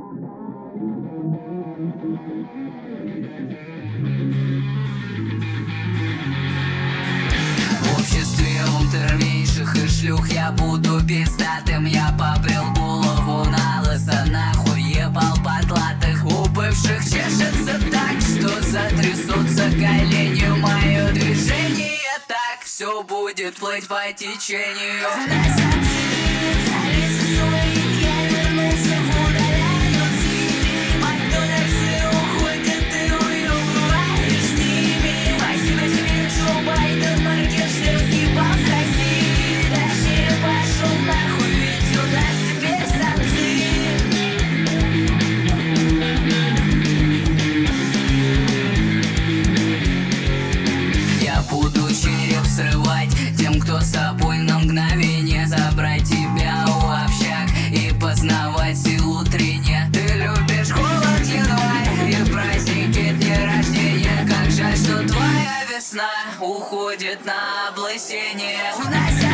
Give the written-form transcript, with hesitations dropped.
В обществе унтерменьших и шлюх я буду пиздатым. Я побрил голову на лысо, нахуй ебал потлатых. У бывших чешется так, что затрясутся колени. Мое движение так, все будет плыть по течению. Срывать тем, кто с собой на мгновение. Забрать тебя у общак и познавать силу трения. Ты любишь холод, январь и праздники, дни рождения. Как жаль, что твоя весна уходит на облысение.